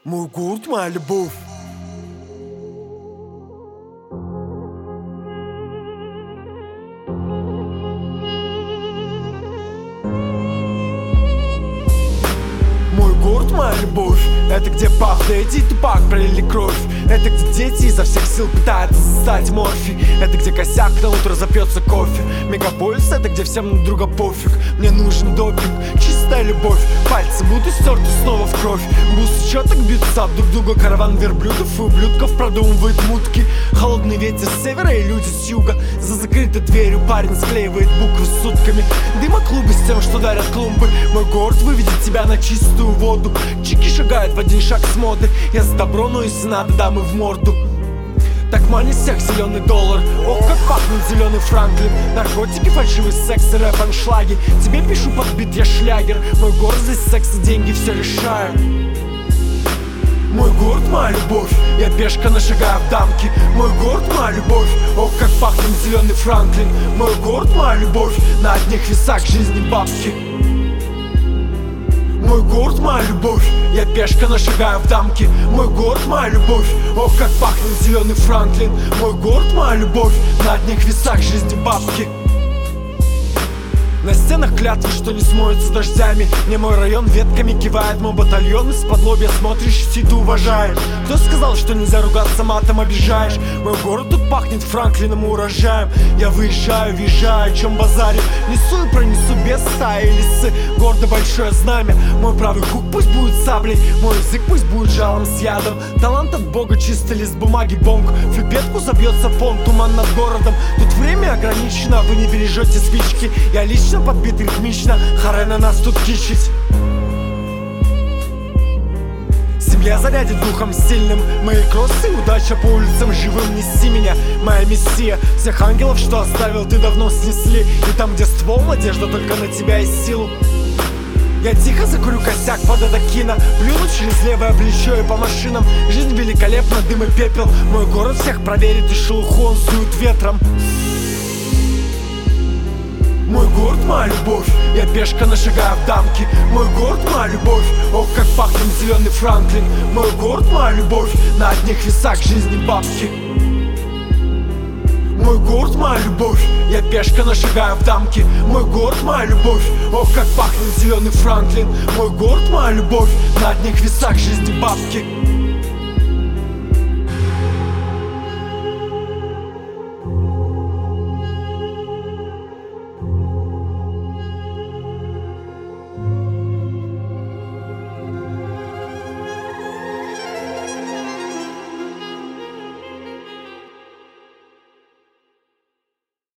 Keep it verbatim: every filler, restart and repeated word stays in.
Мой город, моя любовь. Мой город, моя любовь. Это где пах, Дэдди и Тупак пролили кровь. Это где дети изо всех сил пытаются стать морфи. Это где косяк на утро запьется кофе. Мегаполис — это где всем на друга пофиг. Мне нужен допинг, чистая любовь. Пальцы будут стерты снова в кровь. Бусы чёток бьются об друг друга. Караван верблюдов и ублюдков продумывает мутки. Холодный ветер с севера и люди с юга. За закрытой дверью парень склеивает буквы сутками. Дыма клубы с тем, что дарят клумбы. Мой город выведет тебя на чистую воду. Чики шагают в один шаг с моды. Я за добро, но если надо, дамы в морду. Так манит всех зеленый доллар. Ох, как пахнет зеленый Франклин. Наркотики, фальшивый секс и рэп, аншлаги. Тебе пишу подбит, я шлягер. Мой город здесь секс и деньги все решаю. Мой город, моя любовь. Я пешка нашагаю в дамки. Мой город, моя любовь. Ох, как пахнет зеленый Франклин. Мой город, моя любовь. На одних весах жизни бабки. Мой город, моя любовь. Я пешка нашагаю в дамки. Мой город, моя любовь. Ох, как пахнет зеленый Франклин. Мой город, моя любовь. На одних весах жизни бабки. На стенах клятвы, что не смоются дождями. Мне мой район ветками кивает. Мой батальон из-под лобья смотришь, все ты уважаешь. Кто сказал, что нельзя ругаться матом, обижаешь? Мой город тут пахнет Франклином и урожаем. Я выезжаю, въезжаю, о чем базарю. Несу и пронесу без стаи лисы. Гордо большое знамя. Мой правый хук пусть будет саблей. Мой язык пусть будет жалом с ядом. Талант от бога, чистый лист бумаги, бонг. Флюпетку забьется фон, туман над городом. Тут время ограничено, вы не бережете спички. Я лично подбит ритмично, харе на нас тут кичить. Семья зарядит духом сильным. Мои кроссы, удача по улицам живым. Неси меня, моя мессия. Всех ангелов, что оставил, ты давно снесли. И там, где ствол, надежда только на тебя и силу. Я тихо закурю косяк под это кино. Плюну через левое плечо и по машинам. Жизнь великолепна, дым и пепел. Мой город всех проверит и шелуху он сует ветром. Мой город, моя любовь. Я пешка нашагаю в дамки. Мой город, моя любовь. Ох, как пахнет зеленый Франклин. Мой город, моя любовь. На одних весах жизни бабки. Мой город, моя любовь. Я пешка нашагаю в дамки. Мой город, моя любовь. Ох, как пахнет зеленый Франклин. Мой город, моя любовь. На одних весах жизни бабки.